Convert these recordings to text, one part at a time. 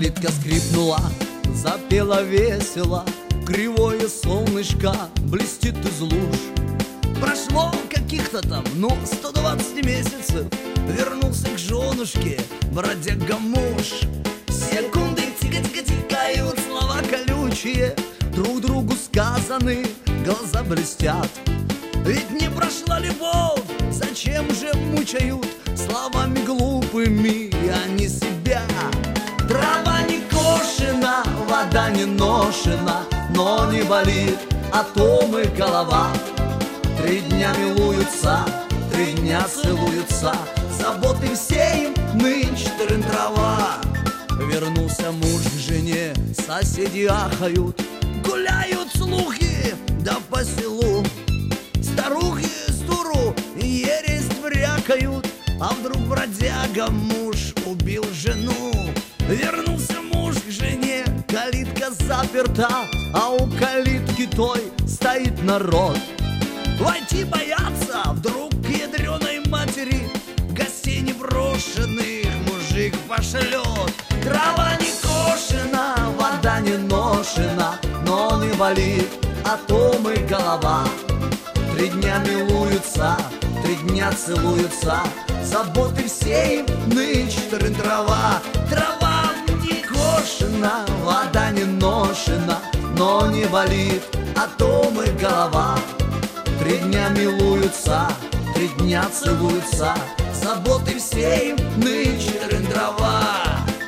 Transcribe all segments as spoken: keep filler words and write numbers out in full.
Калитка скрипнула, запела весело, кривое солнышко блестит из луж. Прошло каких-то там, ну, сто двадцать месяцев, вернулся к женушке бродяга-муж. Секунды тихо-тихо тикают, слова колючие, друг другу сказаны, глаза блестят. Ведь не прошла любовь, зачем же мучают словами глупыми они себя? Трава не кошена, вода не ношена, но не болит, а то мы голова. Три дня милуются, три дня целуются, заботы все им нынче трын-трава. Вернулся муж к жене, соседи ахают, гуляют слухи, да по селу. Старухи с дуру ересь брякают, а вдруг бродяга муж убил жену. Вернулся муж к жене, калитка заперта, а у калитки той стоит народ. Войти боятся, вдруг к ядреной матери гостей непрошенных мужик пошлет. Трава не кошена, вода не ношена, но не болит, а то мы голова. Три дня милуются, три дня целуются, заботы все им нынче трын-трава. Трава не кошена, вода не ношена, но не болит, а то мы голова. Три дня милуются, три дня целуются, заботы все им нынче трын-трава.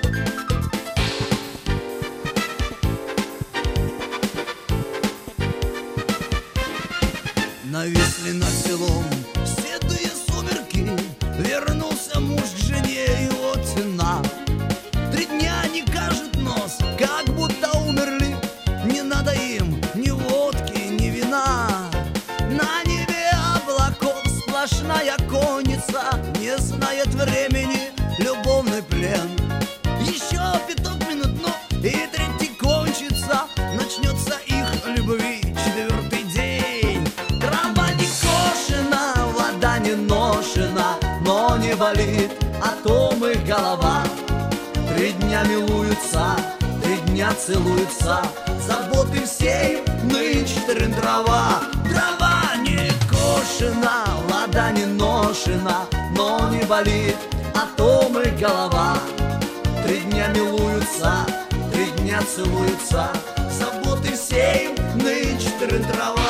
Нависли над селом седые сумерки, вернулся муж к жене, его цена. Три дня не кажет нос, как будто умерли, не надо им ни водки, ни вина. На небе облаков сплошная конница, не знает времени любовный плен. Еще пяток минут, ну и третий кончится, начнется их любви четвертый день. Трава не кошена, вода не ношена, но не болит, а то мы голова. Три дня милуются, три дня целуются, заботы все им нынче трын-трава. Трава не кошена, вода не ношена, но не болит, а то мы голова. Три дня милуются, три дня целуются, заботы все им нынче трын-трава.